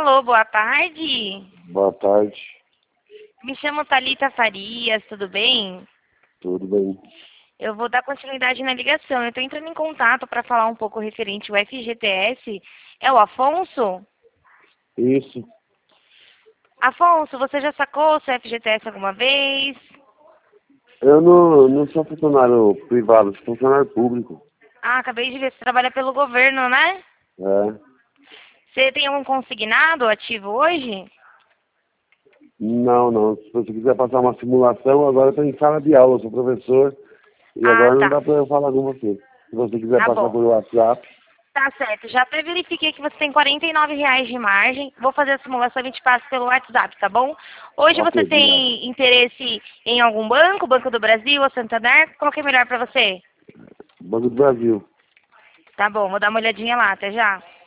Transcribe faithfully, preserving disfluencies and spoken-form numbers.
Alô, boa tarde. Boa tarde, Me chamo Thalita Farias, tudo bem? tudo bem? Eu vou dar continuidade na ligação. Eu estou entrando em contato para falar um pouco referente ao F G T S. É o Afonso? Isso, Afonso, você já sacou o seu F G T S alguma vez? eu não, não sou funcionário privado, sou funcionário público. Ah, acabei de ver, você trabalha pelo governo, né? É. Você tem algum consignado ativo hoje? Não, não, se você quiser passar uma simulação, agora eu estou em sala de aula, eu sou professor, e Ah, agora não tá. dá para eu falar com você. Se você quiser Tá passar bom. por WhatsApp, Tá certo, já até verifiquei que você tem quarenta e nove reais de margem. Vou fazer a simulação e te passo pelo WhatsApp, tá bom? Hoje ok, você obrigado. tem interesse em algum banco, Banco do Brasil ou Santander? Qual que é melhor pra você? Banco do Brasil. Tá bom, vou dar uma olhadinha lá, até já.